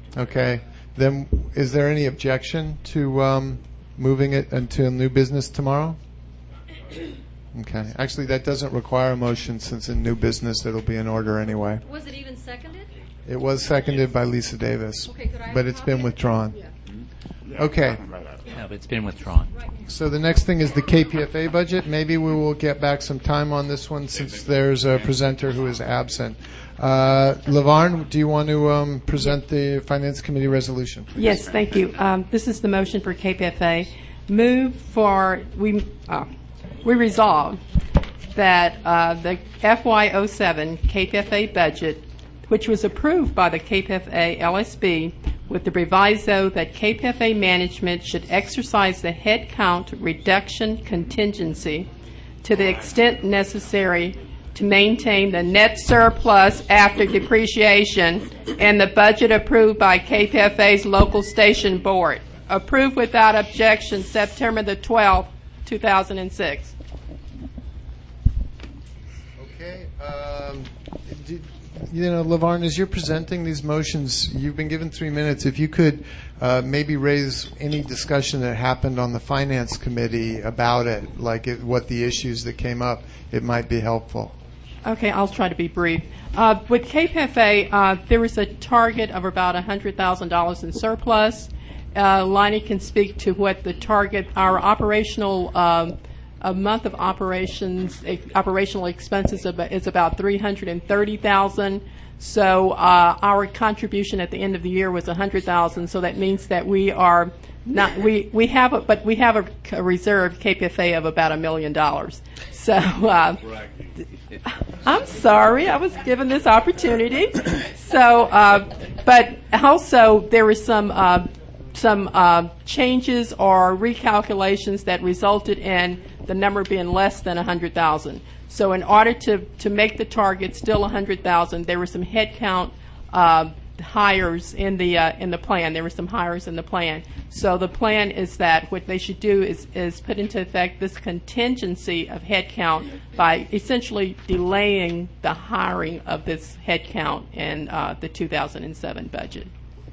Okay. Then is there any objection to moving it into new business tomorrow? Okay. Actually, that doesn't require a motion since in new business it'll be in order anyway. Was it even seconded? It was seconded by Lisa Davis, Okay, could I have but a it's copy been of it? withdrawn. Okay. Yeah, but it's been withdrawn. So the next thing is the KPFA budget. Maybe we will get back some time on this one since there's a presenter who is absent. LaVarn, do you want to present the Finance Committee resolution? Please? Yes, thank you. This is the motion for KPFA. We resolve that the FY07 KPFA budget, which was approved by the KPFA LSB, with the proviso that KPFA management should exercise the headcount reduction contingency to the extent necessary to maintain the net surplus after depreciation and the budget approved by KPFA's local station board. Approved without objection September the 12th, 2006. Okay. LaVarn, as you're presenting these motions, you've been given 3 minutes. If you could maybe raise any discussion that happened on the Finance Committee about it, like what the issues that came up, it might be helpful. Okay, I'll try to be brief. With KPFA, there was a target of about $100,000 in surplus. Lonnie can speak to what the target, our operational, a month of operational expenses is about $330,000. So our contribution at the end of the year was $100,000. So that means that we are not we have a reserve KPFA of about $1 million. So I'm sorry, I was given this opportunity. So, but also there was some changes or recalculations that resulted in the number being less than 100,000. So in order to make the target still 100,000, there were some headcount hires in the plan. There were some hires in the plan. So the plan is that what they should do is put into effect this contingency of headcount by essentially delaying the hiring of this headcount in the 2007 budget.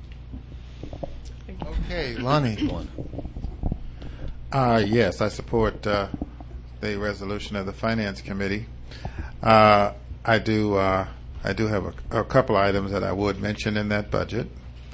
Okay, Lonnie. Yes, I support the resolution of the Finance Committee. I do have a couple items that I would mention in that budget.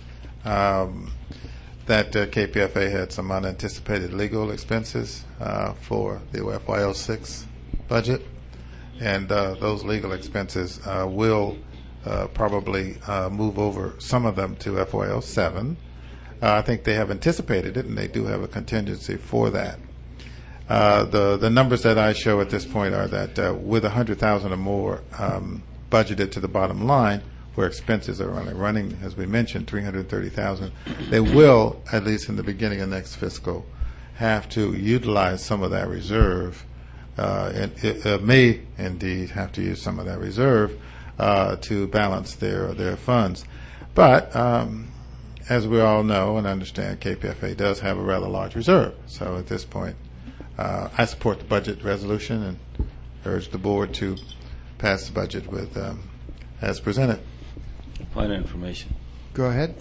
That KPFA had some unanticipated legal expenses for the FY06 budget, and those legal expenses will probably move over some of them to FY07. I think they have anticipated it, and they do have a contingency for that. The numbers that I show at this point are that with $100,000 or more budgeted to the bottom line, where expenses are only running, as we mentioned, $330,000, they will, at least in the beginning of next fiscal, have to utilize some of that reserve, and it may indeed have to use some of that reserve to balance their funds. But as we all know and understand, KPFA does have a rather large reserve. So at this point, I support the budget resolution and urge the board to pass the budget with as presented. Point of information. Go ahead.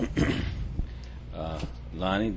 Lonnie,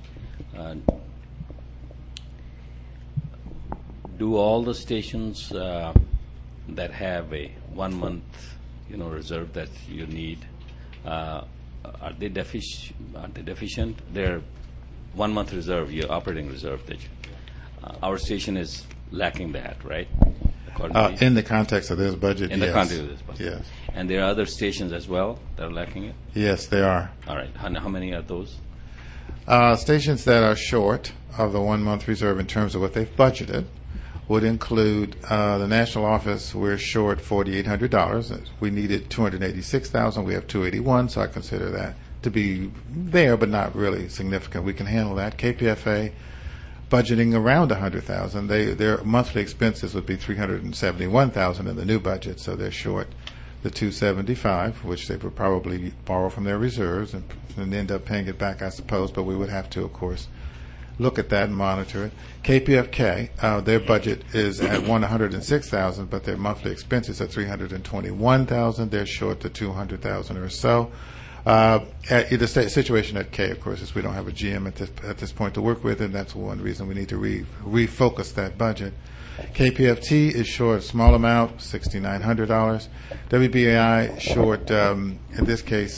do all the stations that have a 1 month, reserve that you need, are they deficient? They're 1 month reserve, your operating reserve. That our station is lacking that, right? In the context of this budget, in yes. the context of this budget, yes. And there are other stations as well that are lacking it. Yes, they are. All right. How many are those? Stations that are short of the 1 month reserve in terms of what they've budgeted would include the national office. We're short $4,800. We needed $286,000. We have $281,000, so I consider that to be there, but not really significant. We can handle that. KPFA budgeting around $100,000. Their monthly expenses would be $371,000 in the new budget, so they're short the $275,000, which they would probably borrow from their reserves and end up paying it back, I suppose. But we would have to, of course, look at that and monitor it. KPFK, their budget is at $106,000, but their monthly expenses are $321,000. They're short the $200,000 or so. The situation at K, of course, is we don't have a GM at this point to work with, and that's one reason we need to refocus that budget. KPFT is short a small amount, $6,900. WBAI short, in this case,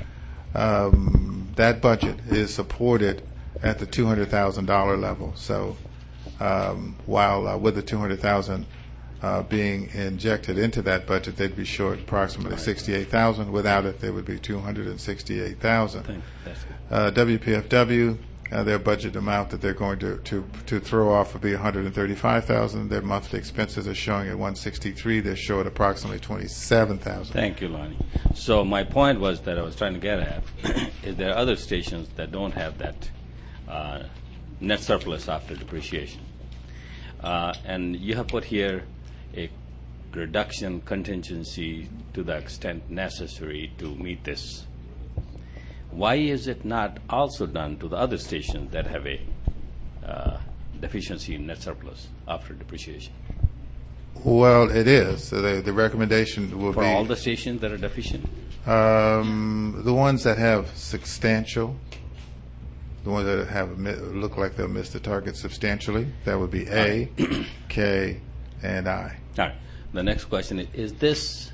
that budget is supported at the $200,000 level. So while with the $200,000 being injected into that budget, they'd be short approximately $68,000. Without it, they would be $268,000. WPFW, their budget amount that they're going to throw off would be $135,000. Their monthly expenses are showing at $163,000. They're short approximately $27,000. Thank you, Lonnie. So my point was that I was trying to get at is there are other stations that don't have that net surplus after depreciation. And you have put here a reduction contingency to the extent necessary to meet this. Why is it not also done to the other stations that have a deficiency in net surplus after depreciation? Well, it is. So the recommendation will For be all the stations that are deficient? the ones that have substantial, the ones that have look like they'll miss the target substantially. That would be A, K, and I. All right. The next question is this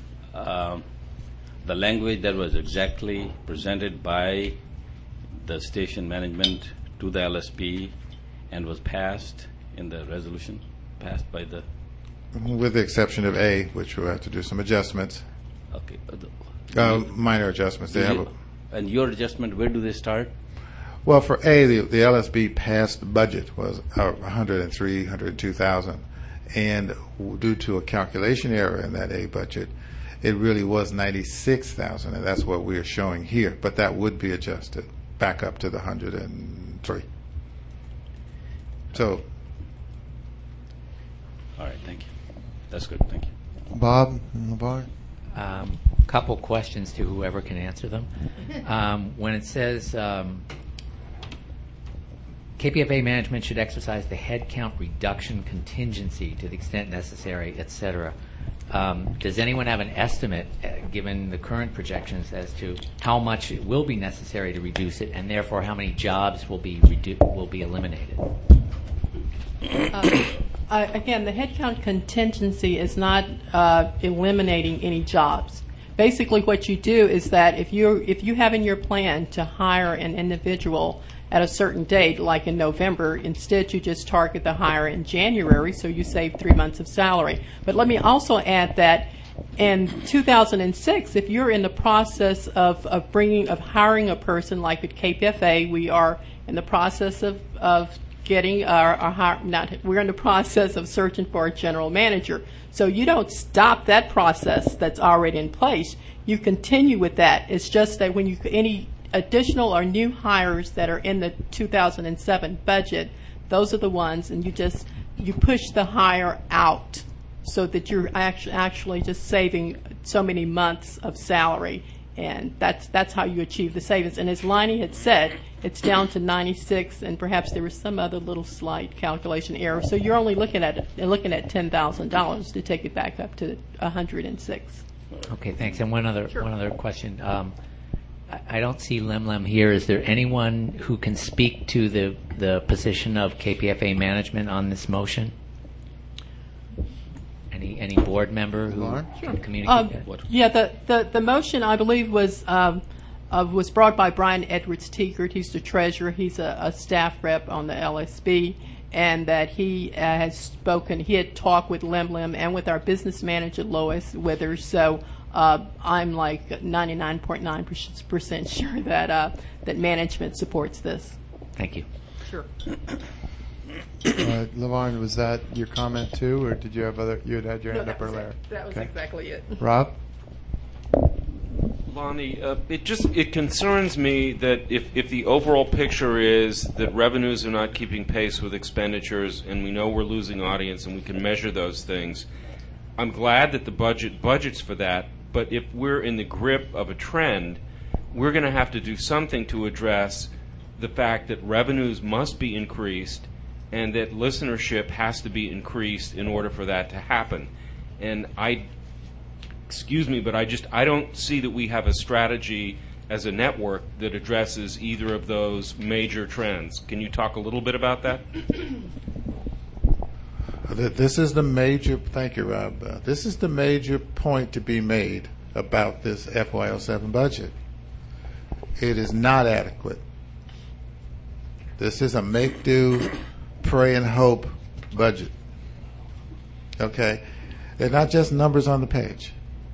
the language that was exactly presented by the station management to the LSP and was passed in the resolution, passed by the... With the exception of A, which we'll have to do some adjustments. Okay. Minor adjustments. And your adjustment, where do they start? Well, for A, the LSB past budget was $102,000, and due to a calculation error in that A budget, it really was $96,000, and that's what we are showing here. But that would be adjusted back up to the $103,000. So, all right, thank you. That's good. Thank you. Bob and LeVar? Couple questions to whoever can answer them. When it says KPFA management should exercise the headcount reduction contingency to the extent necessary, et cetera, does anyone have an estimate, given the current projections, as to how much it will be necessary to reduce it, and therefore how many jobs will be eliminated? Again, the headcount contingency is not eliminating any jobs. Basically, what you do is that if you have in your plan to hire an individual at a certain date, like in November, instead you just target the hire in January, so you save 3 months of salary. But let me also add that in 2006, if you're in the process of hiring a person, like at KPFA, we are in the process of getting we're in the process of searching for a general manager. So you don't stop that process that's already in place. You continue with that. It's just that when any additional or new hires that are in the 2007 budget, those are the ones, and you push the hire out so that you're actually just saving so many months of salary, and that's how you achieve the savings. And as Lonnie had said, it's down to 96, and perhaps there was some other little slight calculation error. So you're only looking at $10,000 to take it back up to 106. Okay, thanks. And one other question. I don't see Lemlem here. Is there anyone who can speak to the position of KPFA management on this motion? Any board member who can communicate that? Yeah, the motion, I believe, was brought by Brian Edwards Teekert. He's the treasurer. He's a staff rep on the LSB, and that he has spoken. He had talked with Lemlem and with our business manager, Lois Withers. So I'm like 99.9% sure that management supports this. Thank you. Sure. LeVar, was that your comment too, or did you have other? You had your hand up earlier. That was exactly it. Rob? Lonnie, it concerns me that if the overall picture is that revenues are not keeping pace with expenditures, and we know we're losing audience, and we can measure those things, I'm glad that the budget budgets for that. But if we're in the grip of a trend, we're going to have to do something to address the fact that revenues must be increased and that listenership has to be increased in order for that to happen. And excuse me, but I don't see that we have a strategy as a network that addresses either of those major trends. Can you talk a little bit about that? This is the major. Thank you, Rob. This is the major point to be made about this FY07 budget. It is not adequate. This is a make-do, pray and hope budget. Okay? They're not just numbers on the page.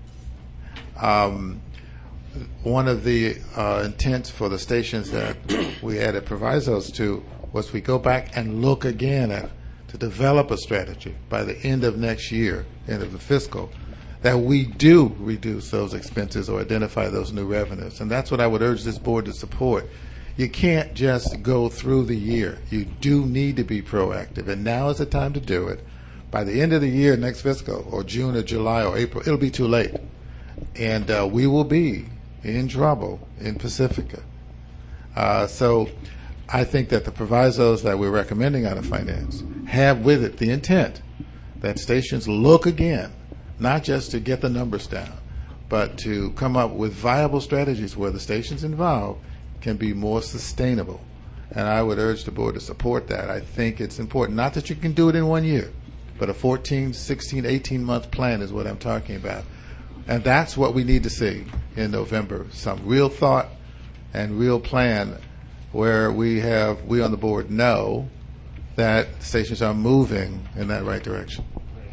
One of the intents for the stations that we added provisos to was we go back and look again at to develop a strategy by the end of next year, end of the fiscal, that we do reduce those expenses or identify those new revenues. And that's what I would urge this board to support. You can't just go through the year. You do need to be proactive, and now is the time to do it. By the end of the year, next fiscal, or June or July or April, it'll be too late. And we will be in trouble in Pacifica. So I think that the provisos that we're recommending out of finance have with it the intent that stations look again, not just to get the numbers down, but to come up with viable strategies where the stations involved can be more sustainable. And I would urge the board to support that. I think it's important. Not that you can do it in 1 year, but a 14, 16, 18-month plan is what I'm talking about. And that's what we need to see in November, some real thought and real plan where we on the board know that stations are moving in that right direction.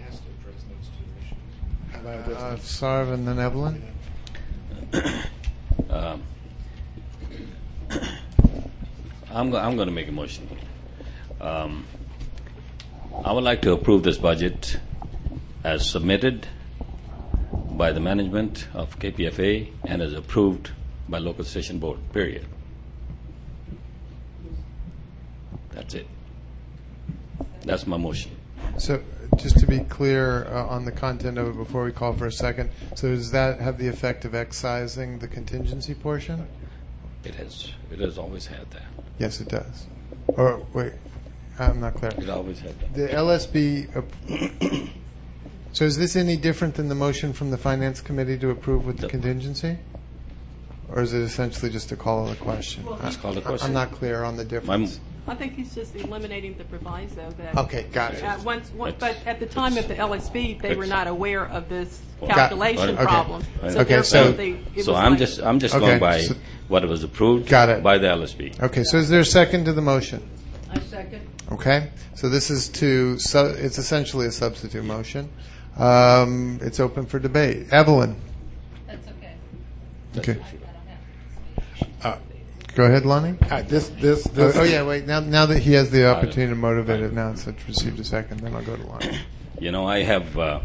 Sarv and then Evelyn. I'm going to make a motion. I would like to approve this budget as submitted by the management of KPFA and as approved by local station board, period. That's it. That's my motion. So just to be clear on the content of it before we call for a second, so does that have the effect of excising the contingency portion? It has always had that. Yes, it does. Or wait, I'm not clear. It always had that. The LSB. So is this any different than the motion from the Finance Committee to approve with the contingency? Or is it essentially just a call of the question? Just call the question. I'm not clear on the difference. I think he's just eliminating the proviso that. Okay, got it. But at the time of the LSB, they were not aware of this Got it. calculation Okay. problem. Okay, so- So I'm just Okay, going by so- what was approved Got it. by the LSB. Okay, so is there a second to the motion? I second. Okay, so this is it's essentially a substitute motion. It's open for debate. Evelyn. That's okay. Okay. I don't have to speak. Go ahead, Lonnie. This. Oh yeah, wait. Now that he has the opportunity to motivate it, now it's received a second. Then I'll go to Lonnie. You know, I have.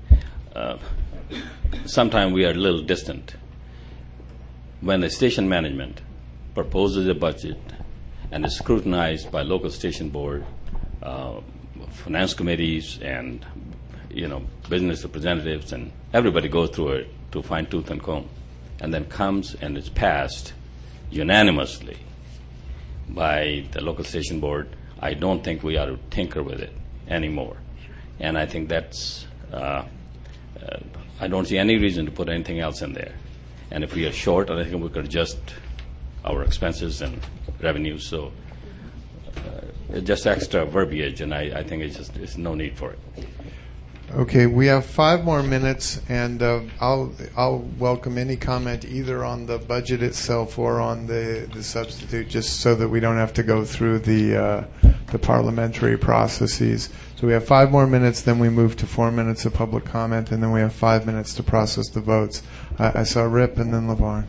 Sometimes we are a little distant. When the station management proposes a budget and is scrutinized by local station board, finance committees, and business representatives, and everybody goes through it to fine tooth and comb, and then comes and is passed unanimously by the local station board, I don't think we ought to tinker with it anymore. And I think that's, I don't see any reason to put anything else in there. And if we are short, I think we could adjust our expenses and revenues. So it's just extra verbiage, and I think it's no need for it. Okay, we have 5 more minutes, and I'll welcome any comment either on the budget itself or on the substitute, just so that we don't have to go through the parliamentary processes. So we have 5 more minutes, then we move to 4 minutes of public comment, and then we have 5 minutes to process the votes. I saw Rip and then LeVar.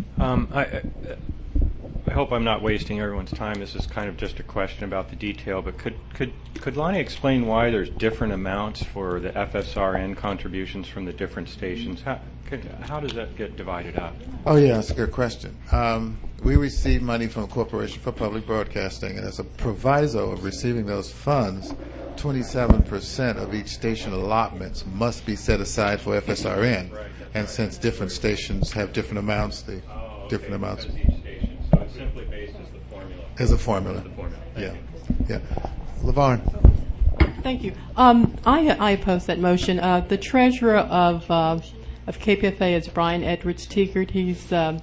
I hope I'm not wasting everyone's time. This is kind of just a question about the detail, but could Lonnie explain why there's different amounts for the FSRN contributions from the different stations? How does that get divided up? Oh, yeah, that's a good question. We receive money from the Corporation for Public Broadcasting, and as a proviso of receiving those funds, 27% of each station allotments must be set aside for FSRN. Right. And since different stations have different amounts, different amounts. Because each station. So it's simply based as the formula. As a formula. The formula. Yeah. Thank you. Yeah. LeVar. Thank you. I oppose that motion. The treasurer of KPFA is Brian Edwards Teagert. He's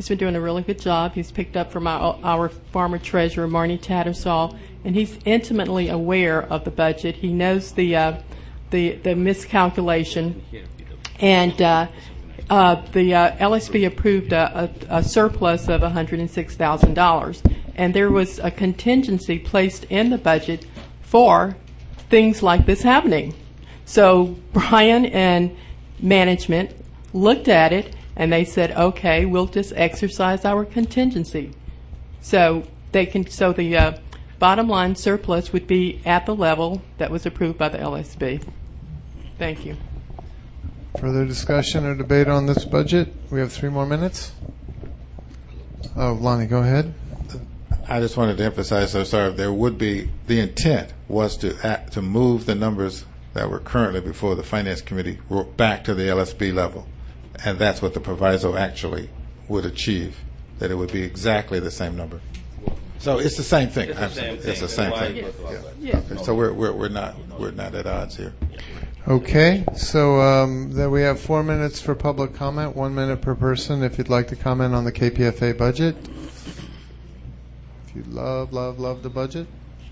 He's been doing a really good job. He's picked up from our former treasurer, Marnie Tattersall, and he's intimately aware of the budget. He knows the miscalculation, and the LSB approved a surplus of $106,000, and there was a contingency placed in the budget for things like this happening. So Brian and management looked at it, and they said, "Okay, we'll just exercise our contingency." So the bottom line surplus would be at the level that was approved by the LSB. Thank you. Further discussion or debate on this budget? We have 3 more minutes. Oh, Lonnie, go ahead. I just wanted to emphasize, there would be, the intent was to move the numbers that were currently before the Finance Committee back to the LSB level. And that's what the proviso actually would achieve, that it would be exactly the same number. So it's the same thing. It's the same thing. Yes. Okay, so we're not at odds here. Okay, so then we have 4 minutes for public comment, 1 minute per person if you'd like to comment on the KPFA budget. If you love the budget.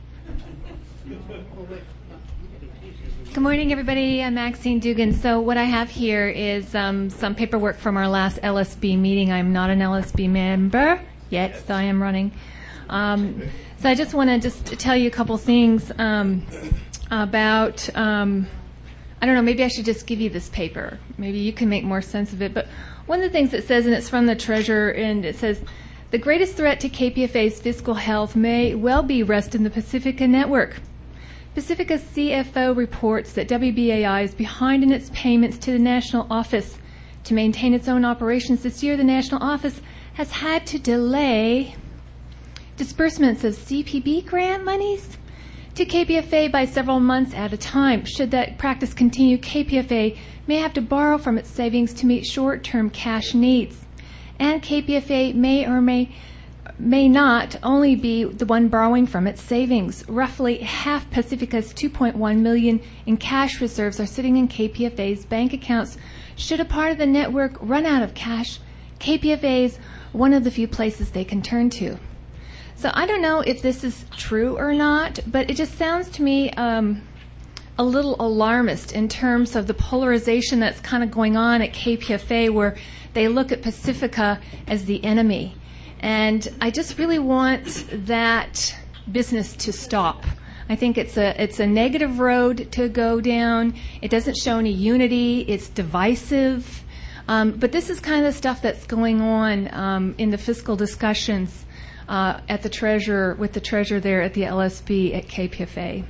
Good morning, everybody. I'm Maxine Dugan. So what I have here is some paperwork from our last LSB meeting. I'm not an LSB member yet, so I am running. So I just want to tell you a couple things about, I don't know, maybe I should just give you this paper. Maybe you can make more sense of it. But one of the things it says, and it's from the treasurer, and it says, the greatest threat to KPFA's fiscal health may well be rest in the Pacifica network. Pacifica's CFO reports that WBAI is behind in its payments to the national office. To maintain its own operations this year, the national office has had to delay disbursements of CPB grant monies to KPFA by several months at a time. Should that practice continue, KPFA may have to borrow from its savings to meet short-term cash needs. And KPFA may or may not only be the one borrowing from its savings. Roughly half Pacifica's $2.1 million in cash reserves are sitting in KPFA's bank accounts. Should a part of the network run out of cash, KPFA is one of the few places they can turn to. So I don't know if this is true or not, but it just sounds to me a little alarmist in terms of the polarization that's kind of going on at KPFA, where they look at Pacifica as the enemy. And I just really want that business to stop. I think it's a negative road to go down. It doesn't show any unity. It's divisive. But this is kind of the stuff that's going on in the fiscal discussions at the treasurer, with the treasurer there at the LSB at KPFA.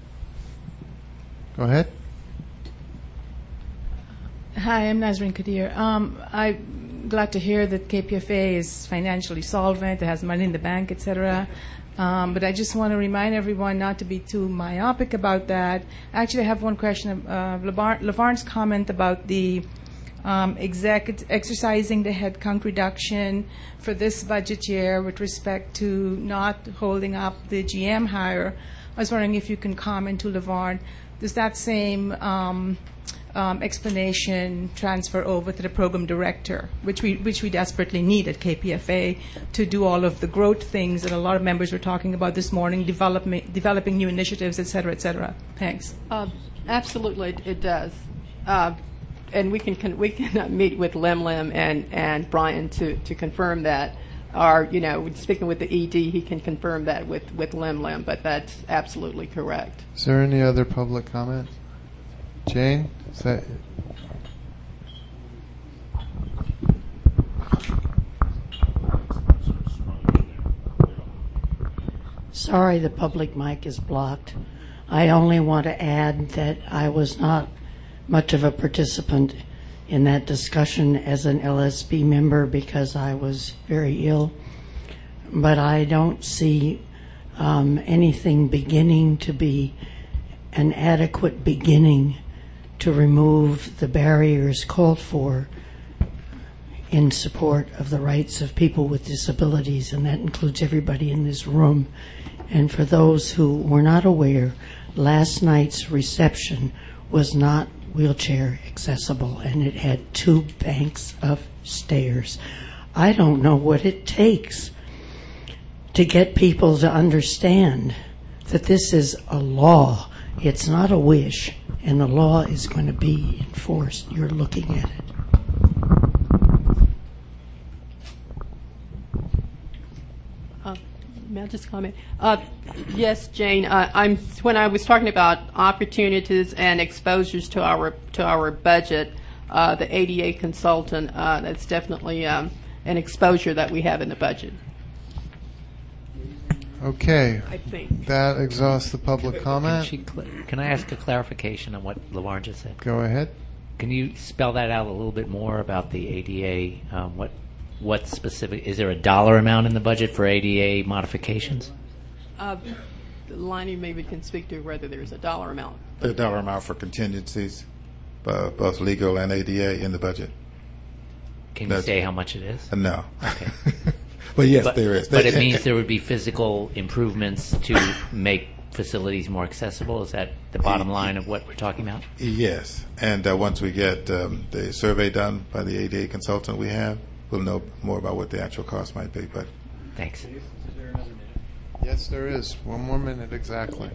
Go ahead. Hi, I'm Nazreen Kadir. I'm glad to hear that KPFA is financially solvent, it has money in the bank, etc. But I just want to remind everyone not to be too myopic about that. Actually, I have one question. LaVarne's comment about the exercising the headcount reduction for this budget year with respect to not holding up the GM hire. I was wondering if you can comment to LaVarne. Does that same explanation transfer over to the program director, which we desperately need at KPFA to do all of the growth things that a lot of members were talking about this morning, developing new initiatives, et cetera, et cetera? Thanks. Absolutely, it does. And we can meet with Lim and Brian to confirm that. Or, speaking with the ED, he can confirm that with Lim, but that's absolutely correct. Is there any other public comment? Jane? Is that... Sorry, the public mic is blocked. I only want to add that I was not much of a participant in that discussion as an LSB member because I was very ill. But I don't see anything beginning to be an adequate beginning to remove the barriers called for in support of the rights of people with disabilities, and that includes everybody in this room. And for those who were not aware, last night's reception was not wheelchair accessible, and it had 2 banks of stairs. I don't know what it takes to get people to understand that this is a law. It's not a wish, and the law is going to be enforced. You're looking at it. May I just comment? Yes, Jane. When I was talking about opportunities and exposures to our budget, the ADA consultant, that's definitely an exposure that we have in the budget. Okay. I think. That exhausts the public comment. Can I ask a clarification on what LaVarn just said? Go ahead. Can you spell that out a little bit more about the ADA? What specific? Is there a dollar amount in the budget for ADA modifications? Lonnie maybe can speak to whether there's a dollar amount. The dollar amount for contingencies, both legal and ADA, in the budget. Can you say how much it is? No. Okay. But yes, there is. But it means there would be physical improvements to make facilities more accessible? Is that the bottom line of what we're talking about? Yes. And once we get the survey done by the ADA consultant we have, we'll know more about what the actual cost might be. But thanks. Is there another minute? Yes, there is. 1 more minute, exactly.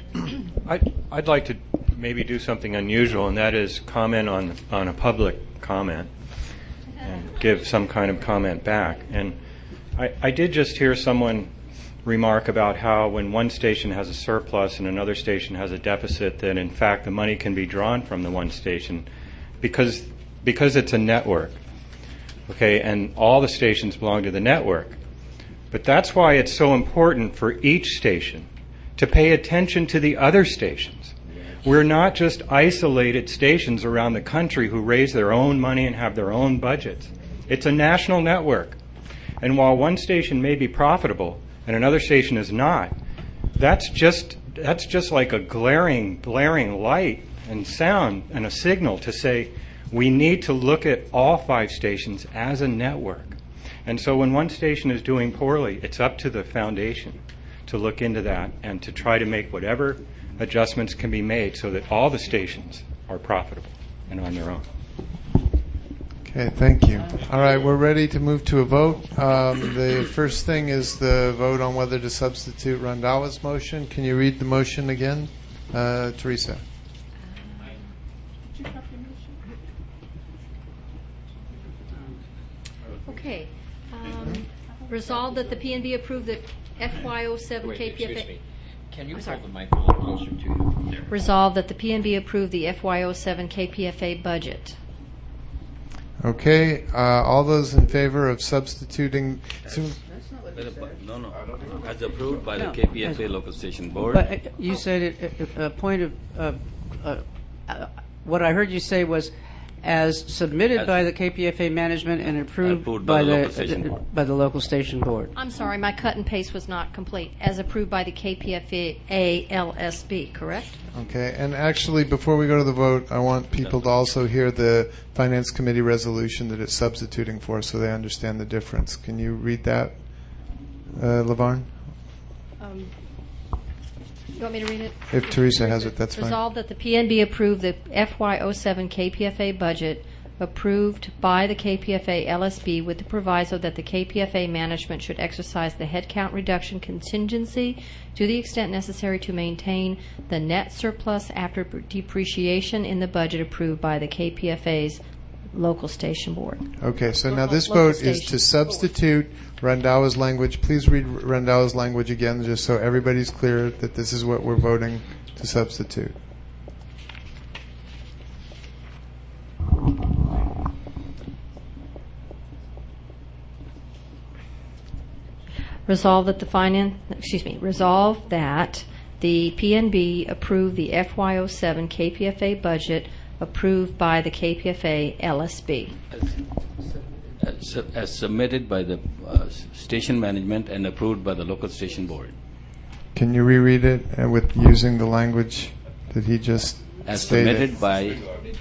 I'd like to maybe do something unusual, and that is comment on a public comment and give some kind of comment back. And I did just hear someone remark about how when one station has a surplus and another station has a deficit, that in fact the money can be drawn from the one station because it's a network. Okay, and all the stations belong to the network. But that's why it's so important for each station to pay attention to the other stations. We're not just isolated stations around the country who raise their own money and have their own budgets. It's a national network. And while one station may be profitable and another station is not, that's just like a blaring light and sound and a signal to say, we need to look at all 5 stations as a network. And so when one station is doing poorly, it's up to the foundation to look into that and to try to make whatever adjustments can be made so that all the stations are profitable and on their own. Okay, thank you. All right, we're ready to move to a vote. The first thing is the vote on whether to substitute Randhawa's motion. Can you read the motion again, Teresa? Okay. Resolved that the PNB approve the FY07 KPFA. Excuse me. Can you hold the mic a little closer to you? There. Resolved that the PNB approve the FY07 KPFA budget. Okay, all those in favor of substituting... No. As approved by the KPFA local station board. But you said a point of what I heard you say was as submitted by the KPFA management and approved by the local station board. I'm sorry, my cut and paste was not complete. As approved by the KPFA LSB, correct? Okay, and actually, before we go to the vote, I want people to also hear the Finance Committee resolution that it's substituting for so they understand the difference. Can you read that, LaVarn? You want me to read it? If Teresa has it, that's fine. Resolved that the PNB approve the FY07 KPFA budget approved by the KPFA LSB with the proviso that the KPFA management should exercise the headcount reduction contingency to the extent necessary to maintain the net surplus after depreciation in the budget approved by the KPFA's local station board. Okay, so now this vote is to substitute Randhawa's language. Please read Randhawa's language again just so everybody's clear that this is what we're voting to substitute. Resolve that the PNB approve the FY07 KPFA budget approved by the KPFA LSB. As submitted by the station management and approved by the local station board. Can you reread it with using the language that he just as stated? Submitted by...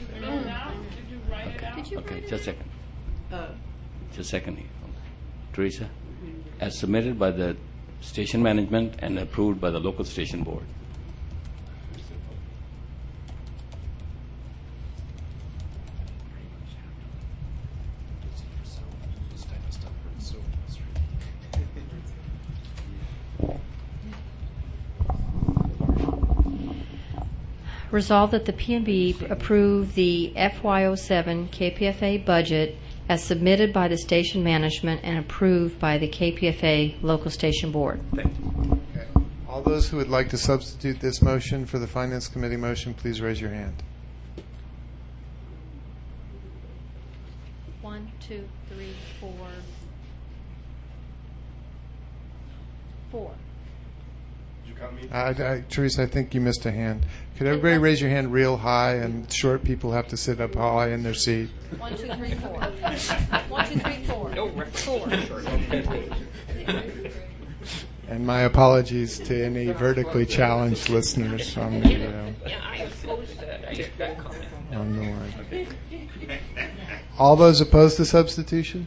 Okay, just a second. Just a second here. Teresa? As submitted by the station management and approved by the local station board. Resolved that the PNB approve the FY07 KPFA budget as submitted by the station management and approved by the KPFA local station board. All those who would like to substitute this motion for the Finance Committee motion, please raise your hand. 1, 2, 3, 4. 4. Teresa, I think you missed a hand. Could everybody raise your hand real high, and short people have to sit up high in their seat? 1, 2, 3, 4. 1, 2, 3, 4. 4. And my apologies to any vertically challenged listeners on the line. All those opposed to substitution?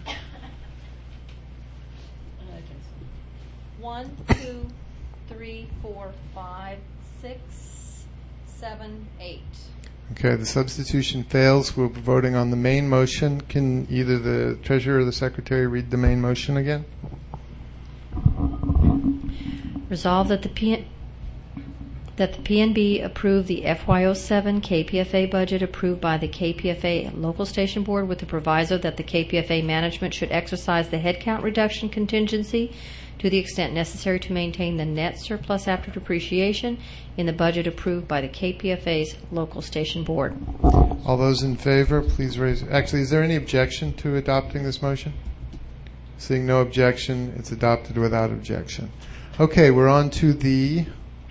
1, 2, 3, 4, 5, 6, 7, 8. Okay, the substitution fails. We'll be voting on the main motion. Can either the treasurer or the secretary read the main motion again? Resolved that the PNB approve the FY07 KPFA budget approved by the KPFA local station board with the proviso that the KPFA management should exercise the headcount reduction contingency to the extent necessary to maintain the net surplus after depreciation in the budget approved by the KPFA's local station board. All those in favor, please raise. Actually, is there any objection to adopting this motion? Seeing no objection, it's adopted without objection. Okay, we're on to the.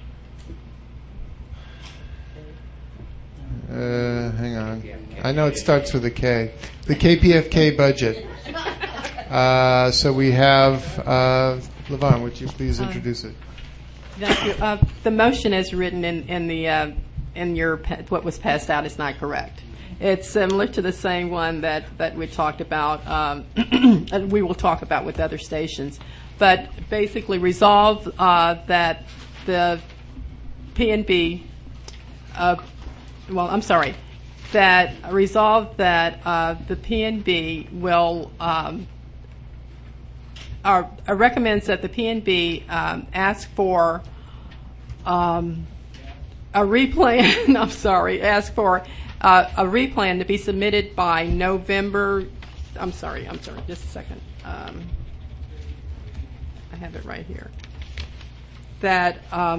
Hang on. I know it starts with a K. The KPFK budget. So we have LaVon. Would you please introduce it? Thank you. The motion as written in your what was passed out is not correct. It's similar to the same one that we talked about. And we will talk about with other stations, but basically resolve that the PNB. That resolve that the PNB will recommends that the PNB ask for a replan. Ask for a replan to be submitted by November. I'm sorry. Just a second. I have it right here. That.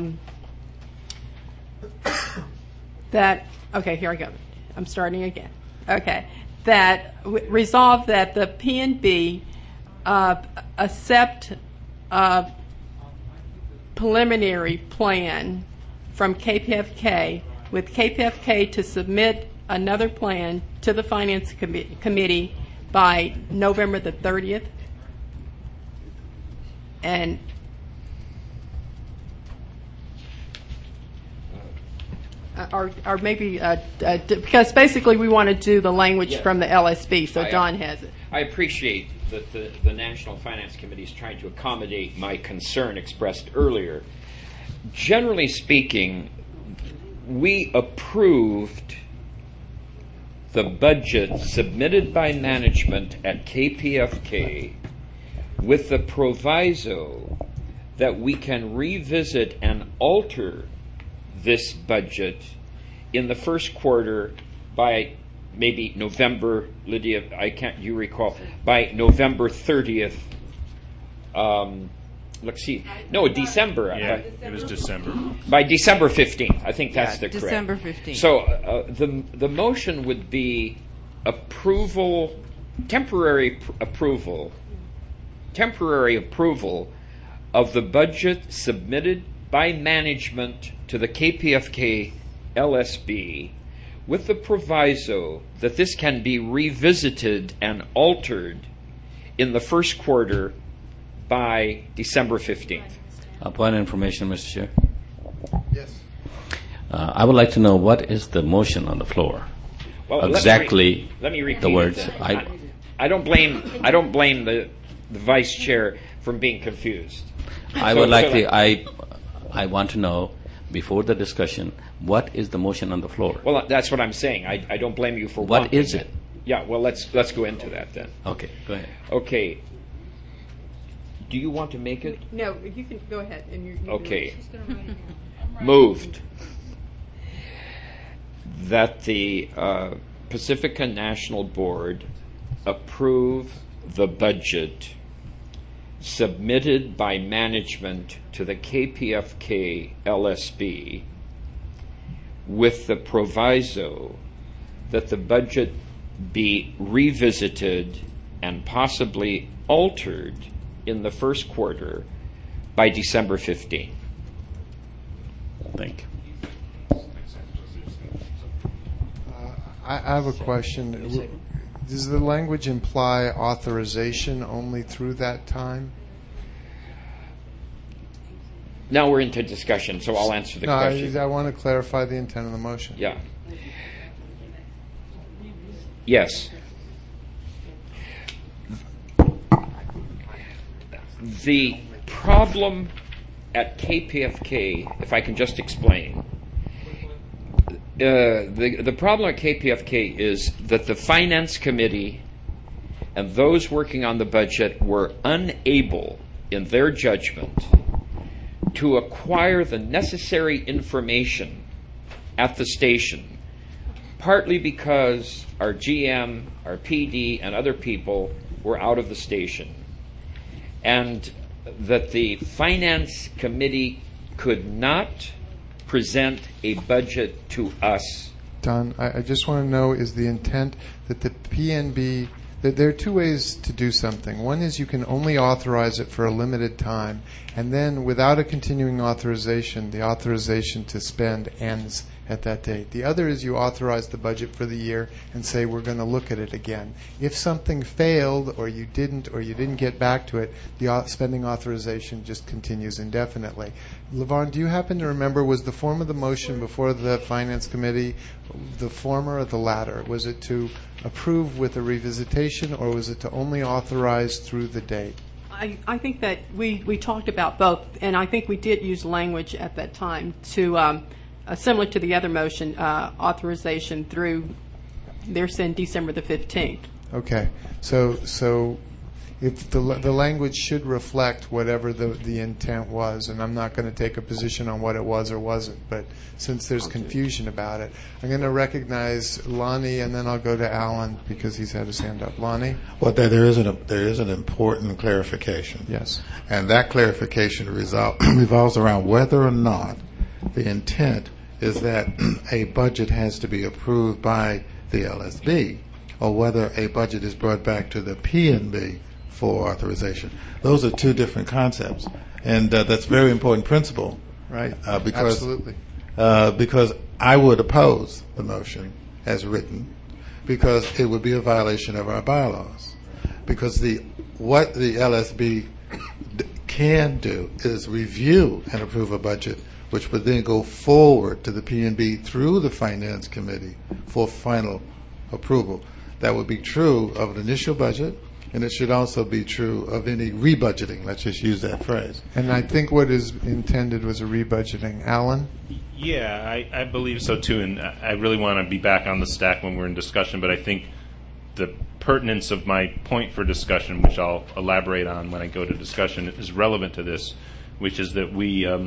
Okay, here I go. I'm starting again. Okay. That resolve that the PNB accept a preliminary plan from KPFK with KPFK to submit another plan to the Finance Committee by November the 30th. And or maybe because basically we want to do the language from the LSB, so Don has it. I appreciate that the National Finance Committee is trying to accommodate my concern expressed earlier. Generally speaking, we approved the budget submitted by management at KPFK with the proviso that we can revisit and alter this budget in the first quarter by maybe November, Lydia, you recall, by November 30th. Let's see. No, December. Yeah, it was December. By December 15th. I think that's the correct. December 15th. So the motion would be temporary approval of the budget submitted by management to the KPFK LSB with the proviso that this can be revisited and altered in the first quarter by December 15th. Point of information, Mr. Chair. Yes. I would like to know what is the motion on the floor. Well, exactly. Let me repeat the words. I don't blame the vice chair from being confused. I want to know, before the discussion, what is the motion on the floor? Well, that's what I'm saying. I don't blame you for what is it? Yeah, well, let's go into that then. Okay, go ahead. Okay. Do you want to make it? No, you can go ahead. Okay. Moved that the Pacifica National Board approve the budget submitted by management to the KPFK LSB with the proviso that the budget be revisited and possibly altered in the first quarter by December 15. Thank you. I have a question. Does the language imply authorization only through that time? Now we're into discussion, so I'll answer the question. I want to clarify the intent of the motion. Yeah. Yes. The problem at KPFK, if I can just explain, the problem at KPFK is that the Finance Committee and those working on the budget were unable, in their judgment, to acquire the necessary information at the station, partly because our GM, our PD, and other people were out of the station, and that the Finance Committee could not present a budget to us. Don, I just want to know, is the intent that the PNB, that there are two ways to do something. One is you can only authorize it for a limited time, and then without a continuing authorization, the authorization to spend ends at that date. The other is you authorize the budget for the year and say we're going to look at it again. If something failed or you didn't get back to it, the spending authorization just continues indefinitely. LeVon, do you happen to remember, was the form of the motion before the Finance Committee the former or the latter? Was it to approve with a revisitation, or was it to only authorize through the date? I think that we talked about both, and I think we did use language at that time to similar to the other motion, authorization through, they're saying December the 15th. Okay. So if the language should reflect whatever the intent was, and I'm not going to take a position on what it was or wasn't, but since there's confusion about it, I'm going to recognize Lonnie, and then I'll go to Alan because he's had his hand up. Lonnie? Well, there is an important clarification. Yes. And that clarification revolves around whether or not the intent is that a budget has to be approved by the LSB, or whether a budget is brought back to the PNB for authorization. Those are two different concepts, and that's a very important principle. Right. Absolutely. Because I would oppose the motion as written, because it would be a violation of our bylaws. Because what the LSB can do is review and approve a budget, which would then go forward to the PNB through the Finance Committee for final approval. That would be true of an initial budget, and it should also be true of any rebudgeting. Let's just use that phrase. And I think what is intended was a rebudgeting. Alan? Yeah, I believe so too, and I really want to be back on the stack when we're in discussion, but I think the pertinence of my point for discussion, which I'll elaborate on when I go to discussion, is relevant to this, which is that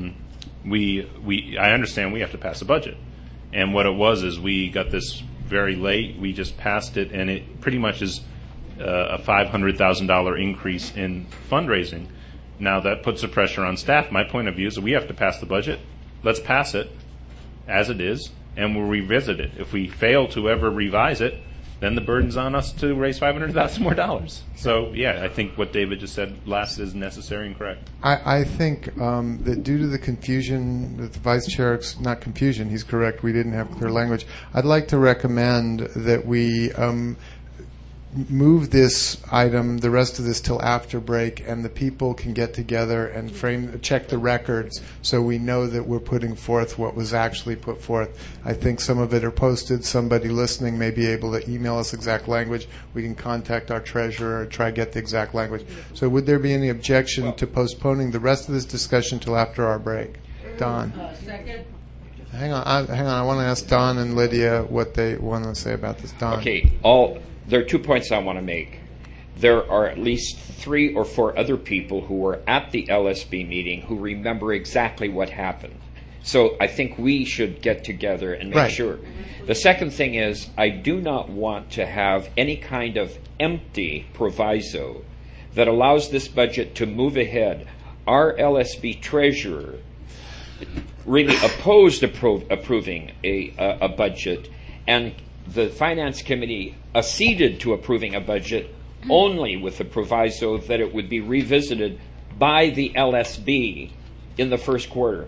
I understand we have to pass a budget. And what it was is we got this very late. We just passed it, and it pretty much is a $500,000 increase in fundraising. Now that puts the pressure on staff. My point of view is that we have to pass the budget. Let's pass it as it is, and we'll revisit it. If we fail to ever revise it, then the burden's on us to raise $500,000 more dollars. So, yeah, I think what David just said last is necessary and correct. I think that due to the confusion that the Vice Chair, not confusion, he's correct, we didn't have clear language. I'd like to recommend that we move this item, the rest of this, till after break, and the people can get together and check the records so we know that we're putting forth what was actually put forth. I think some of it are posted. Somebody listening may be able to email us exact language. We can contact our treasurer or try to get the exact language. So would there be any objection to postponing the rest of this discussion till after our break? Don? Second. Hang on. I want to ask Don and Lydia what they want to say about this. Don? Okay. There are 2 points I want to make. There are at least 3 or 4 other people who were at the LSB meeting who remember exactly what happened. So I think we should get together and make sure. The second thing is, I do not want to have any kind of empty proviso that allows this budget to move ahead. Our LSB treasurer really opposed approving a budget, and the Finance Committee acceded to approving a budget only with the proviso that it would be revisited by the LSB in the first quarter.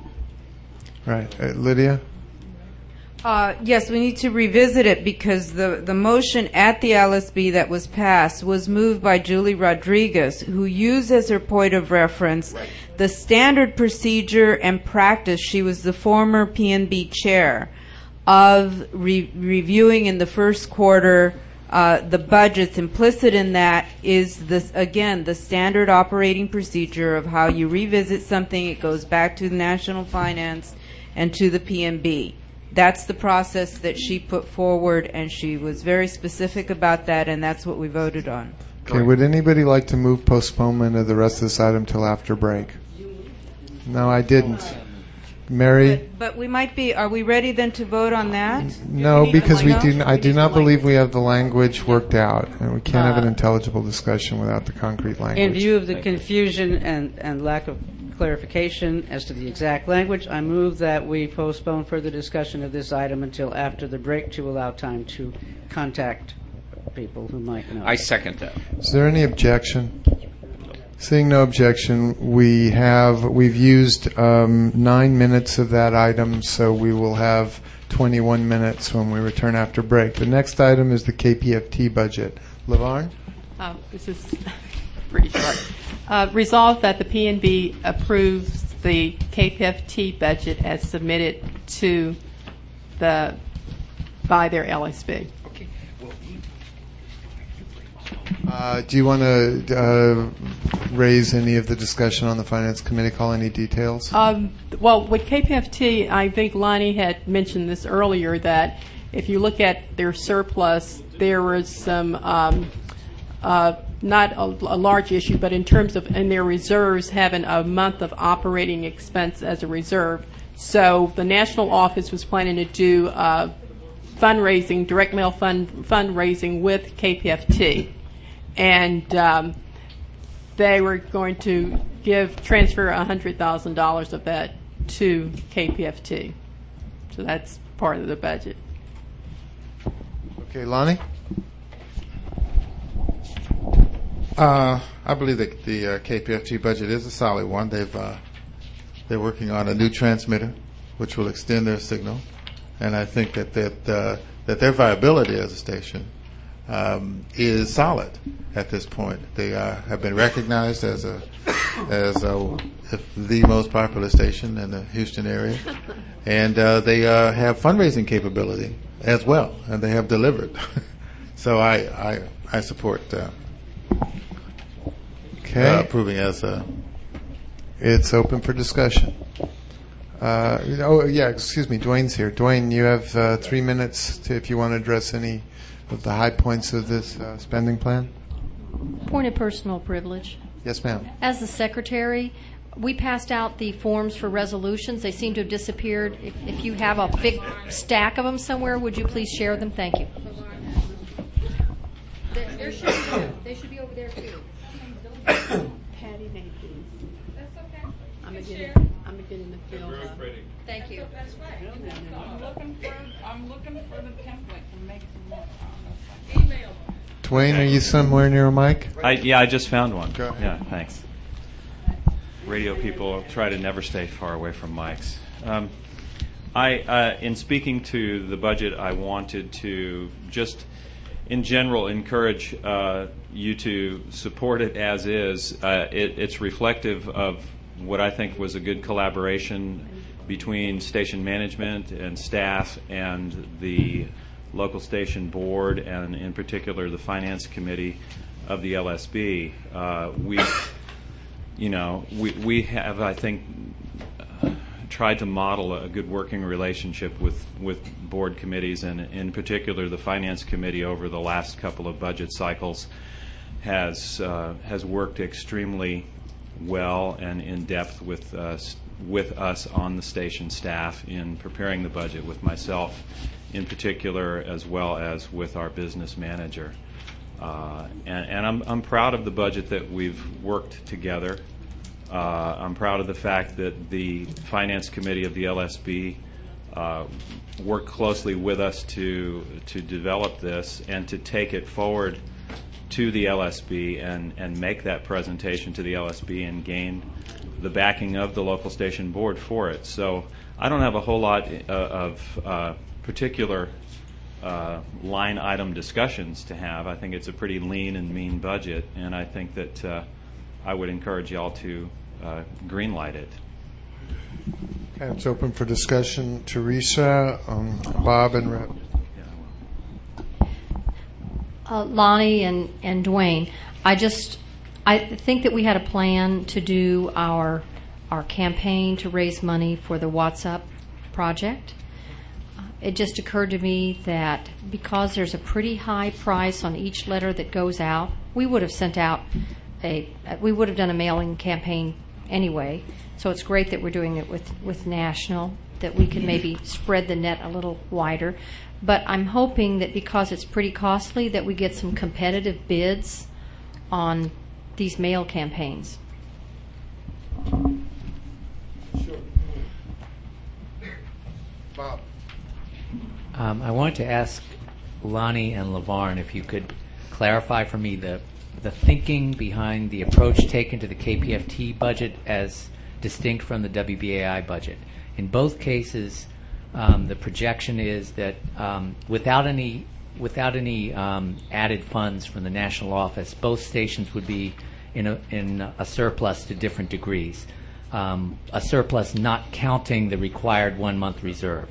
Right. Lydia? Yes, we need to revisit it because the motion at the LSB that was passed was moved by Julie Rodriguez, who used as her point of reference the standard procedure and practice. She was the former PNB chair of reviewing in the first quarter the budgets. Implicit in that is this, again, the standard operating procedure of how you revisit something. It goes back to the National Finance and to the PNB. That's the process that she put forward, and she was very specific about that, and that's what we voted on. Okay, would anybody like to move postponement of the rest of this item till after break? No, I didn't. Mary? But we might be, are we ready then to vote on that? No, because I do not believe we have the language worked out, and we can't have an intelligible discussion without the concrete language. In view of the confusion and lack of clarification as to the exact language, I move that we postpone further discussion of this item until after the break to allow time to contact people who might know. I second that. Is there any objection? Seeing no objection, we've used 9 minutes of that item, so we will have 21 minutes when we return after break. The next item is the KPFT budget. LaVarn? This is pretty short. Resolved that the PNB approves the KPFT budget as submitted by their LSB. Do you want to raise any of the discussion on the Finance Committee? Call any details? Well, with KPFT, I think Lonnie had mentioned this earlier, that if you look at their surplus, there was some, not a large issue, but in terms of in their reserves having a month of operating expense as a reserve. So the national office was planning to do fundraising, direct mail fundraising with KPFT. And they were going to transfer $100,000 of that to KPFT. So that's part of the budget. Okay, Lonnie? I believe that the KPFT budget is a solid one. They're working on a new transmitter, which will extend their signal, and I think that their viability as a station is solid at this point. They have been recognized as the most popular station in the Houston area, and they have fundraising capability as well, and they have delivered. So I support approving as It's open for discussion. Excuse me, Dwayne's here. Dwayne, you have 3 minutes if you want to address any of the high points of this spending plan. Point of personal privilege. Yes, ma'am. As the secretary, we passed out the forms for resolutions. They seem to have disappeared. If you have a big stack of them somewhere, would you please share them? Thank you. They should be over there, too. Patty made these. That's okay. I'm beginning to feel. Thank you. That's right. I'm looking for the template to make some more. Email. Dwayne, are you somewhere near a mic? I just found one. Go ahead. Yeah, thanks. Radio people try to never stay far away from mics. In speaking to the budget, I wanted to just, in general, encourage you to support it as is. It's reflective of what I think was a good collaboration between station management and staff and the local station board, and in particular the finance committee of the LSB. We have, I think, tried to model a good working relationship with board committees, and in particular the finance committee over the last couple of budget cycles has worked extremely well and in depth with us on the station staff in preparing the budget, with myself in particular, as well as with our business manager. And I'm proud of the budget that we've worked together. I'm proud of the fact that the Finance Committee of the LSB worked closely with us to develop this and to take it forward to the LSB and make that presentation to the LSB and gain the backing of the local station board for it. So I don't have a whole lot of particular line item discussions to have. I think it's a pretty lean and mean budget, and I think that I would encourage y'all to greenlight it. Okay, it's open for discussion. Teresa, Bob, and Rep. Lonnie and Dwayne, I think that we had a plan to do our campaign to raise money for the What's Up project. It just occurred to me that because there's a pretty high price on each letter that goes out, we would have done a mailing campaign anyway. So it's great that we're doing it with national, that we can maybe spread the net a little wider. But I'm hoping that because it's pretty costly, that we get some competitive bids on these mail campaigns. Sure. Bob. I wanted to ask Lonnie and LaVarn if you could clarify for me the thinking behind the approach taken to the KPFT budget as distinct from the WBAI budget. In both cases, the projection is that without any added funds from the national office, both stations would be in a surplus to different degrees. A surplus not counting the required 1 month reserve.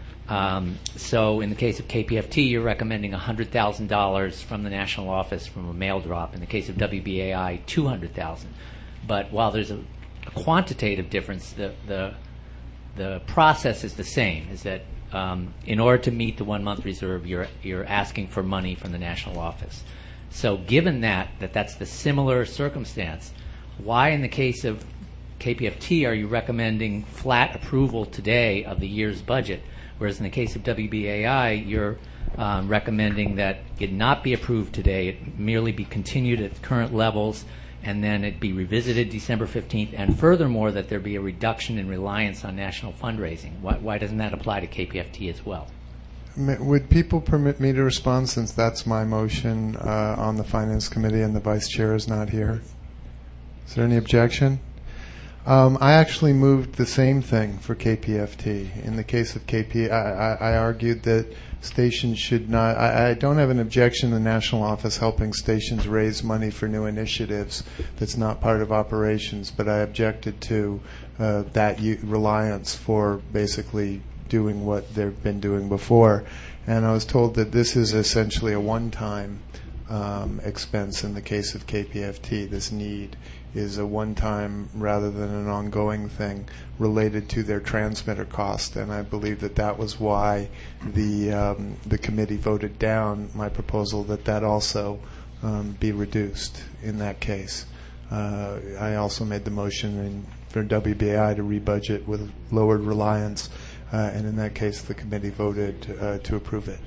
So in the case of KPFT, you're recommending $100,000 from the national office from a mail drop. In the case of WBAI, $200,000. But while there's a quantitative difference, the process is the same. Is that in order to meet the 1 month reserve, you're asking for money from the national office. So given that's the similar circumstance, why in the case of KPFT are you recommending flat approval today of the year's budget? Whereas in the case of WBAI, you're recommending that it not be approved today, it merely be continued at current levels, and then it be revisited December 15th, and furthermore, that there be a reduction in reliance on national fundraising. Why doesn't that apply to KPFT as well? Would people permit me to respond, since that's my motion on the Finance Committee and the Vice Chair is not here? Is there any objection? I actually moved the same thing for KPFT. In the case of KP, I argued that stations should not. I don't have an objection to the national office helping stations raise money for new initiatives that's not part of operations, but I objected to that reliance for basically doing what they've been doing before. And I was told that this is essentially a one-time expense in the case of KPFT. This need is a one-time rather than an ongoing thing related to their transmitter cost, and I believe that was why the committee voted down my proposal that also be reduced in that case. I also made the motion for WBAI to rebudget with lowered reliance, and in that case the committee voted to approve it.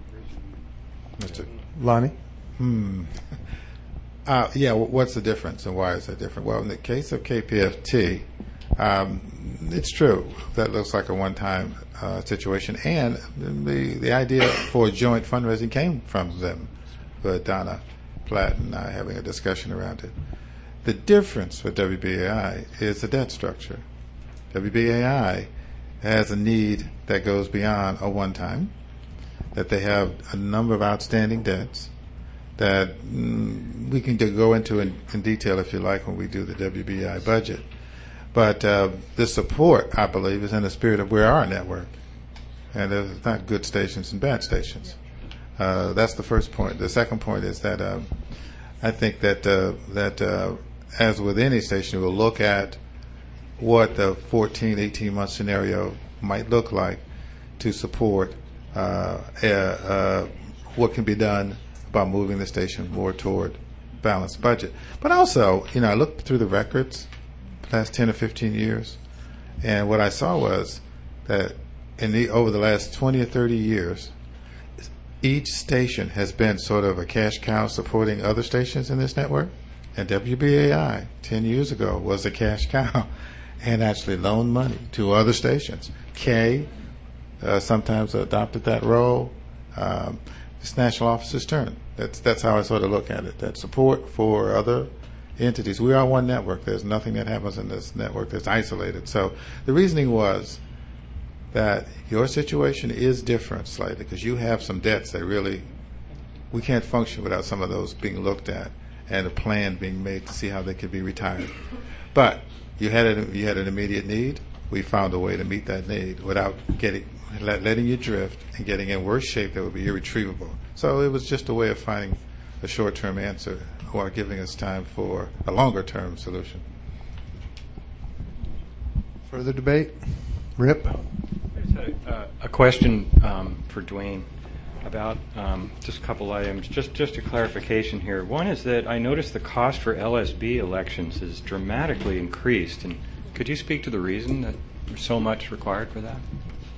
Mr. Lonnie? Yeah, what's the difference and why is that different? Well, in the case of KPFT, it's true. That looks like a one-time situation. And the idea for joint fundraising came from them, with Donna Platt and I having a discussion around it. The difference with WBAI is the debt structure. WBAI has a need that goes beyond a one-time, that they have a number of outstanding debts, that we can go into in detail if you like when we do the WBI budget. But the support, I believe, is in the spirit of we're our network. And there's not good stations and bad stations. That's the first point. The second point is that I think that as with any station, we'll look at what the 14, 18-month scenario might look like to support what can be done about moving the station more toward balanced budget. But also, I looked through the records the last 10 or 15 years, and what I saw was that over the last 20 or 30 years, each station has been sort of a cash cow supporting other stations in this network. And WBAI 10 years ago was a cash cow and actually loaned money to other stations. K sometimes adopted that role. It's national officer's turn. That's how I sort of look at it. That support for other entities. We are one network. There's nothing that happens in this network that's isolated. So the reasoning was that your situation is different slightly because you have some debts that really we can't function without some of those being looked at and a plan being made to see how they could be retired. But you had an immediate need. We found a way to meet that need without letting you drift and getting in worse shape that would be irretrievable. So it was just a way of finding a short-term answer or giving us time for a longer-term solution. Further debate? Rip? A question for Dwayne about just a couple items. Just a clarification here. One is that I noticed the cost for LSB elections is dramatically increased. And could you speak to the reason that there's so much required for that?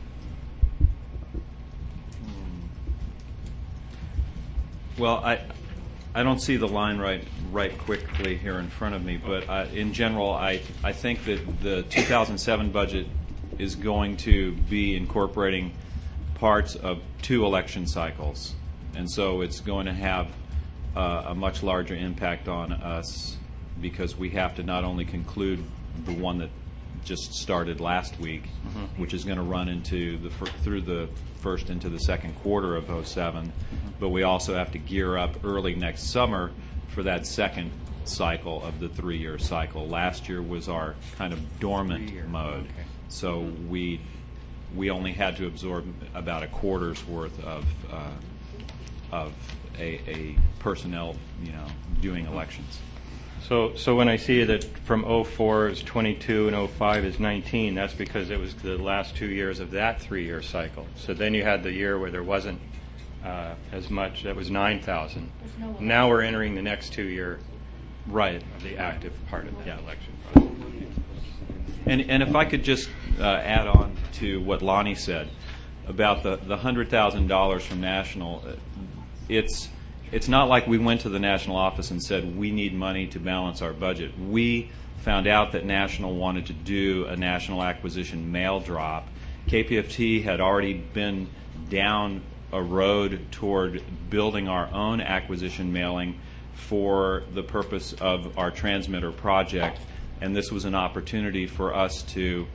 Well, I don't see the line right quickly here in front of me, but in general, I think that the 2007 budget is going to be incorporating parts of 2 election cycles, and so it's going to have a much larger impact on us because we have to not only conclude the one that just started last week, which is going to run into through the first into the second quarter of 2007, but we also have to gear up early next summer for that second cycle of the 3-year cycle. Last year was our kind of dormant mode, so we only had to absorb about a quarter's worth of a personnel, doing elections. So when I see that from 04 is 22 and 05 is 19, that's because it was the last 2 years of that 3-year cycle. So then you had the year where there wasn't as much. That was 9,000. Now we're entering the next 2-year, right, the active part of the election process. And if I could just add on to what Lonnie said about the $100,000 from national, it's not like we went to the national office and said we need money to balance our budget. We found out that national wanted to do a national acquisition mail drop. KPFT had already been down a road toward building our own acquisition mailing for the purpose of our transmitter project, and this was an opportunity for us to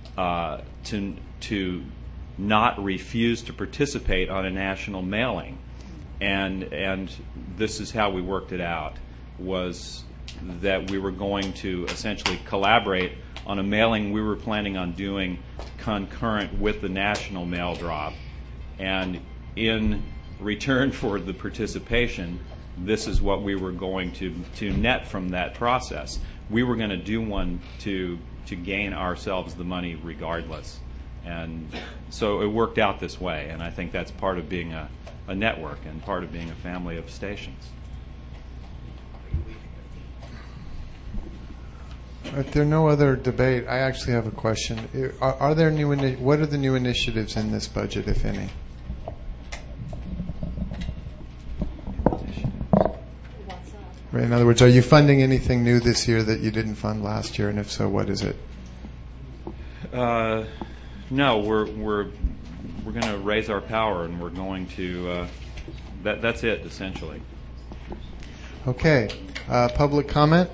not refuse to participate on a national mailing. And this is how we worked it out, was that we were going to essentially collaborate on a mailing we were planning on doing concurrent with the national mail drop. And in return for the participation, this is what we were going to net from that process. We were going to do one to gain ourselves the money regardless. And so it worked out this way, and I think that's part of being a network and part of being a family of stations. If there are no other debate, I actually have a question. Are there what are the new initiatives in this budget, if any? Right. In other words, are you funding anything new this year that you didn't fund last year, and if so, what is it? No, we're going to raise our power, and we're going to. That's it, essentially. Okay. Public comment.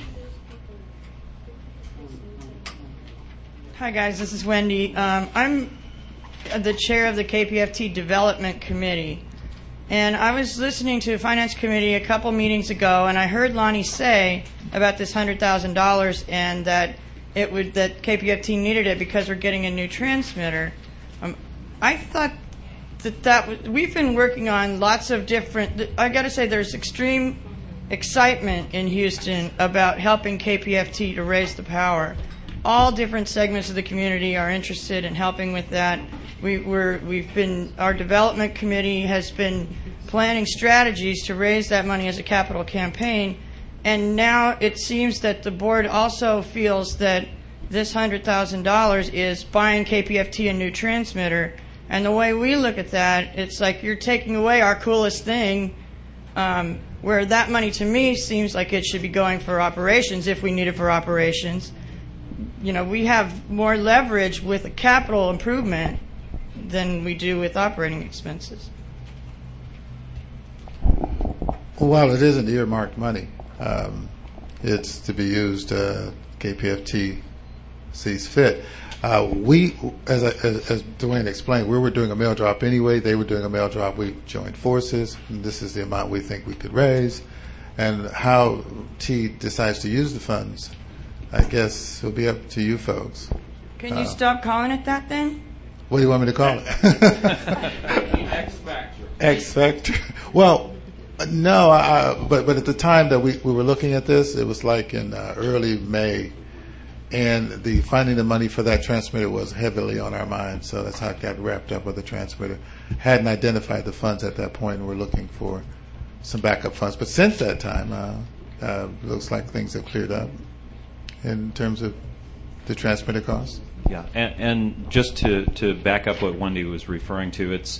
Hi, guys. This is Wendy. I'm the chair of the KPFT Development Committee. And I was listening to the Finance Committee a couple meetings ago, and I heard Lonnie say about this $100,000 and that that KPFT needed it because we're getting a new transmitter. I thought that we've been working on lots of different. I got to say, there's extreme excitement in Houston about helping KPFT to raise the power. All different segments of the community are interested in helping with that. Our development committee has been planning strategies to raise that money as a capital campaign. And now it seems that the board also feels that this $100,000 is buying KPFT a new transmitter. And the way we look at that, it's like you're taking away our coolest thing, where that money to me seems like it should be going for operations if we need it for operations. You know, we have more leverage with a capital improvement than we do with operating expenses. Well, while it isn't earmarked money, it's to be used, KPFT sees fit. We, as Dwayne explained, we were doing a mail drop anyway. They were doing a mail drop. We joined forces, and this is the amount we think we could raise. And how T decides to use the funds, I guess, will be up to you folks. Can you stop calling it that then? What do you want me to call it? X Factor. X Factor. Well, no, but at the time that we were looking at this, it was like in early May, and the finding the money for that transmitter was heavily on our minds, so that's how it got wrapped up with the transmitter. Hadn't identified the funds at that point, and we're looking for some backup funds. But since that time, looks like things have cleared up in terms of the transmitter costs. Yeah, and just to back up what Wendy was referring to, it's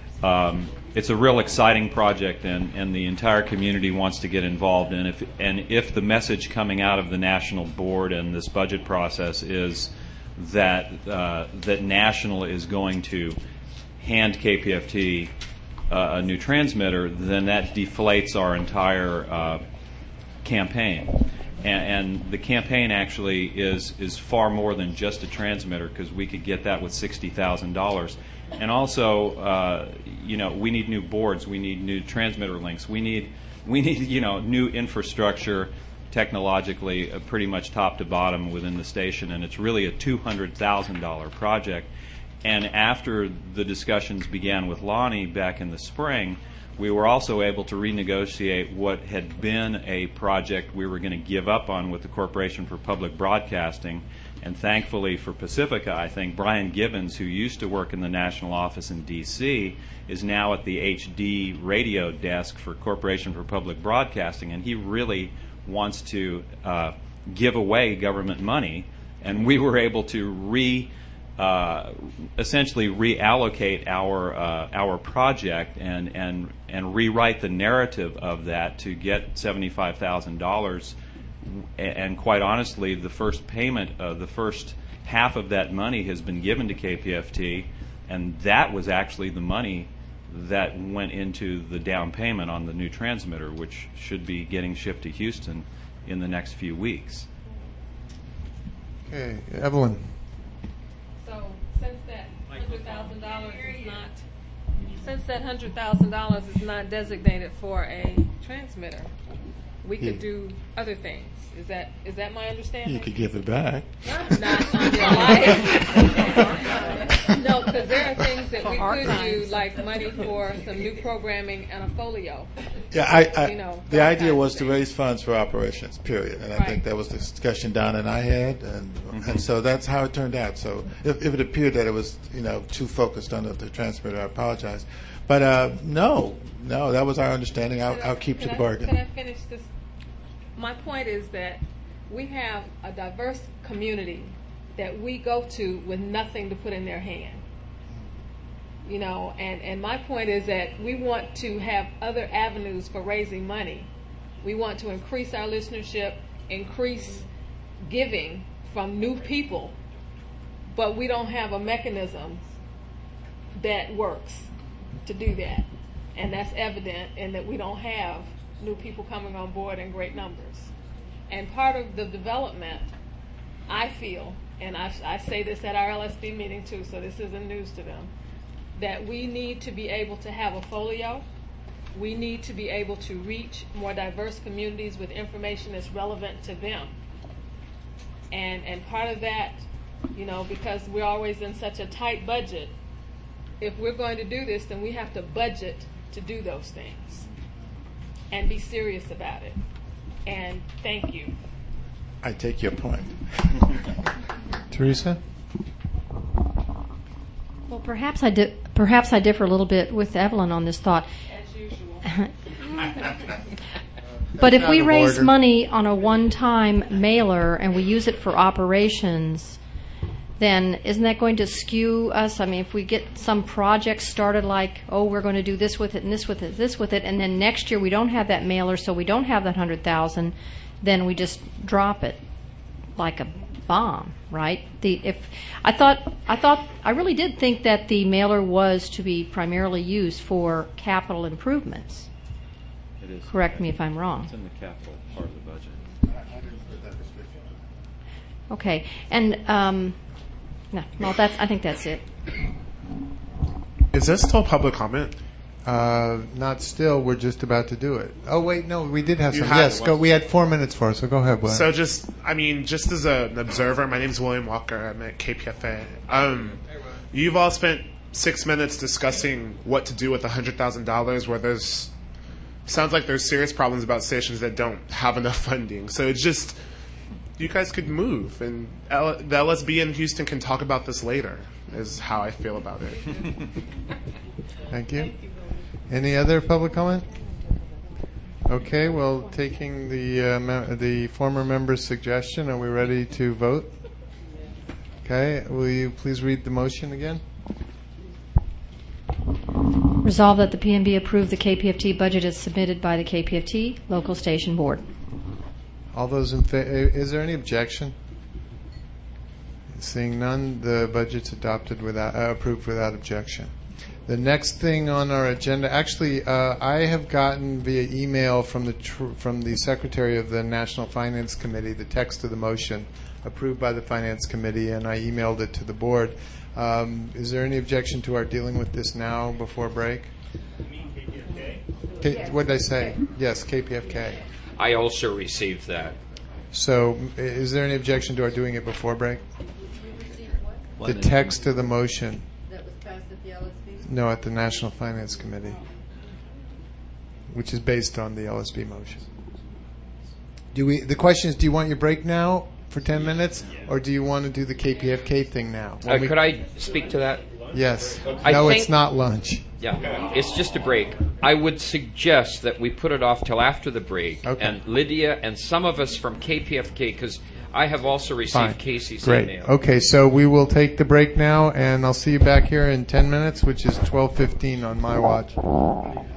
a real exciting project, and the entire community wants to get involved. And if the message coming out of the national board and this budget process is that National is going to hand KPFT a new transmitter, then that deflates our entire campaign. And the campaign actually is far more than just a transmitter, because we could get that with $60,000. And also, we need new boards, we need new transmitter links, we need new infrastructure technologically, pretty much top to bottom within the station, and it's really a $200,000 project. And after the discussions began with Lonnie back in the spring, we were also able to renegotiate what had been a project we were going to give up on with the Corporation for Public Broadcasting. And thankfully for Pacifica, I think Brian Gibbons, who used to work in the national office in D.C., is now at the HD radio desk for Corporation for Public Broadcasting, and he really wants to give away government money. And we were able to essentially reallocate our project and rewrite the narrative of that to get $75,000. And quite honestly, the first payment, the first half of that money has been given to KPFT, and that was actually the money that went into the down payment on the new transmitter, which should be getting shipped to Houston in the next few weeks. Okay, Evelyn. So since that $100,000 is not designated for a transmitter, we could do other things. Is that my understanding? You could give it back. Not under life. No, because there are things that we could do, like money for some new programming and a folio. Yeah, the idea was to raise funds for operations, period. And I think that was the discussion Don and I had, and so that's how it turned out. So if it appeared that it was too focused on the transmitter, I apologize. But no, that was our understanding. I'll keep to the bargain. Can I finish this? My point is that we have a diverse community that we go to with nothing to put in their hand. And my point is that we want to have other avenues for raising money. We want to increase our listenership, increase giving from new people, but we don't have a mechanism that works to do that. And that's evident in that we don't have new people coming on board in great numbers. And part of the development, I feel, and I say this at our LSB meeting too, so this isn't news to them, that we need to be able to have a folio. We need to be able to reach more diverse communities with information that's relevant to them. And part of that, because we're always in such a tight budget, if we're going to do this, then we have to budget to do those things and be serious about it. And thank you. I take your point. Teresa? Well, perhaps I differ a little bit with Evelyn on this thought. As usual. But if we Out of raise order. money on a one-time mailer and we use it for operations, then isn't that going to skew us? I mean, if we get some project started like, oh, we're going to do this with it and this with it, this with it, and then next year we don't have that mailer, so we don't have that 100,000, then we just drop it like a bomb, right? I really did think that the mailer was to be primarily used for capital improvements. It is. Correct me if I'm wrong. It's in the capital part of the budget. Okay, and I think that's it. Is this still public comment? Not still. We're just about to do it. Oh wait, no, we did have You some. had Yes, one. go. We had 4 minutes for it, so go ahead, Will. So just as an observer, my name's William Walker. I'm at KPFA. You've all spent 6 minutes discussing what to do with $100,000 where sounds like there's serious problems about stations that don't have enough funding. So it's just, you guys could move, and the LSB in Houston can talk about this later, is how I feel about it. Thank you. Any other public comment? Okay, well, taking the former member's suggestion, are we ready to vote? Okay, will you please read the motion again? Resolve that the PNB approve the KPFT budget as submitted by the KPFT Local Station Board. All those in favor, is there any objection? Seeing none, the budget's approved without objection. The next thing on our agenda, actually, I have gotten via email from the Secretary of the National Finance Committee the text of the motion approved by the Finance Committee, and I emailed it to the board. Is there any objection to our dealing with this now before break? What did I say? Yes, KPFK. I also received that. So, is there any objection to our doing it before break? The text of the motion. That was passed at the LSB? No, at the National Finance Committee, which is based on the LSB motion. The question is, do you want your break now for 10 minutes, or do you want to do the KPFK thing now? Could I speak to that? Yes. No, it's not lunch. Yeah, it's just a break. I would suggest that we put it off till after the break. Okay. And Lydia and some of us from KPFK, because I have also received Fine. Casey's Great. email. Okay, so we will take the break now, and I'll see you back here in 10 minutes, which is 12:15 on my watch.